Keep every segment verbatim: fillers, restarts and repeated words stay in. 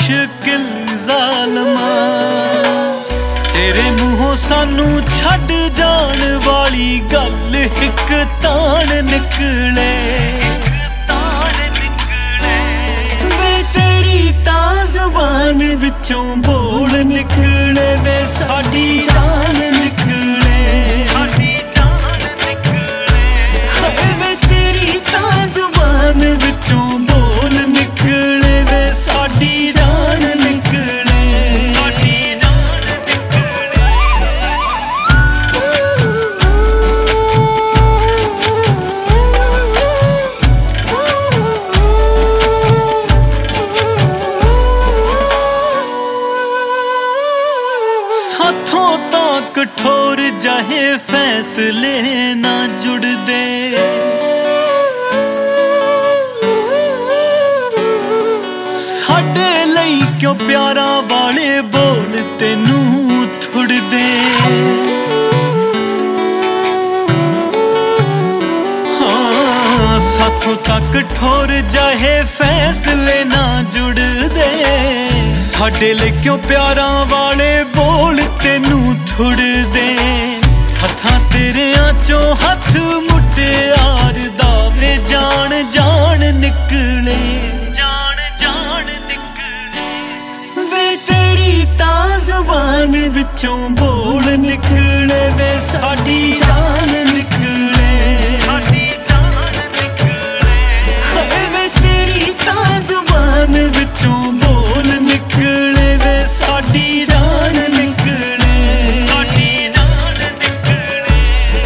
मुश्किल ज़ालमा तेरे मूहों सानू छड्ड जाण वाली गल हिक ताण निकले वे तेरी तां ज़ुबान विचों बोल निकले वे साडी जान निकले वे तेरी तां ज़ुबान विचों बोल निकले वे साडी जान निकले साथों तां कठोर जाहे फैसले ना जुड़दे साडे लई क्यों प्यारा वाले बोल तेनू थुड़दे हाँ साथों तां कठोर जाहे फैसले ना जुड़दे साडे लई क्यों प्यारा वाले बोल तेनू थुड़दे हत्थां तेरियां चों हत्थ मुटियार दा वे जान जान निकले जान जान निकले वे तेरी तां ज़ुबान विचों बोल निकले वे साडी जान निकले साडी जान निकले वे तेरी तां ज़ुबान विचों बोल निकले वे साडी जान निकले साडी जान निकले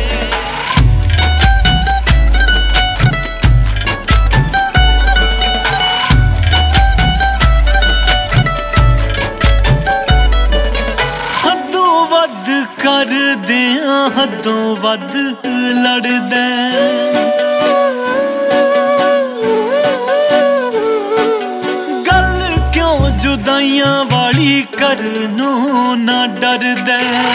हदों वध करदियां हदों वध लड़दा जुदाइयां वाली करनों ना डरदा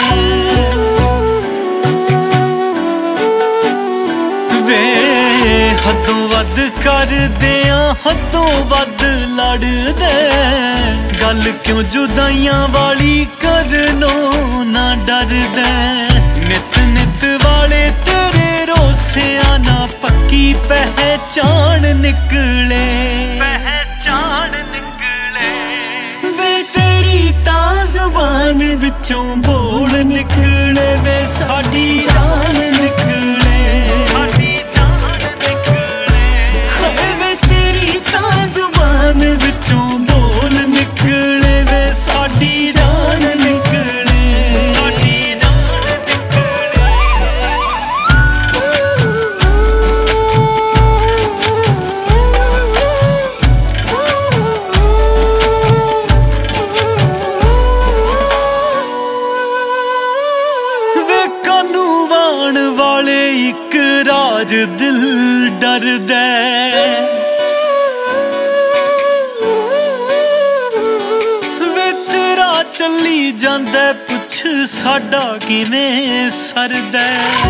वे हदों वध करदियां हदों वध लड़दा गल क्यों जुदाइयां वाली करनों ना डरदा नित नित वाले तेरे रोसिया ना पक्की पहचान निकले पहचान निकले वे तेरी तां ज़ुबान विचों बोल निकले वे साडी जान निकले साडी जान निकले वे तेरी तां ज़ुबान विचों बोल निकले वे साडी जान निकले साडी जान निकले वाले एक राज दिल डरदा वे तेरा चली जांदा पुछ साडा किवें सरदा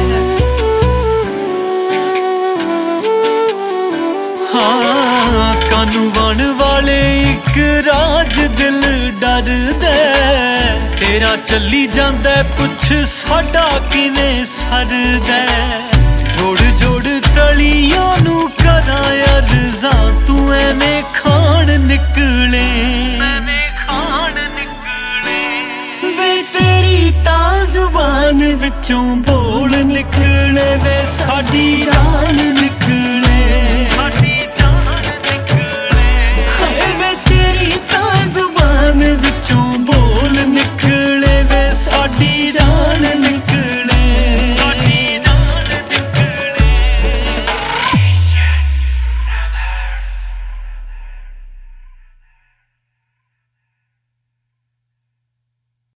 हाँ कानू वन वाले एक राज दिल डरदा तेरा चली जांदा पुछ साडा किवें सरदा जोड़ जोड़ तलियां नू करां अरज़ां तू एवें खान निकले एवें खान निकले वे तेरी तां ज़ुबान विचों बोल निकले वे साडी जान निकले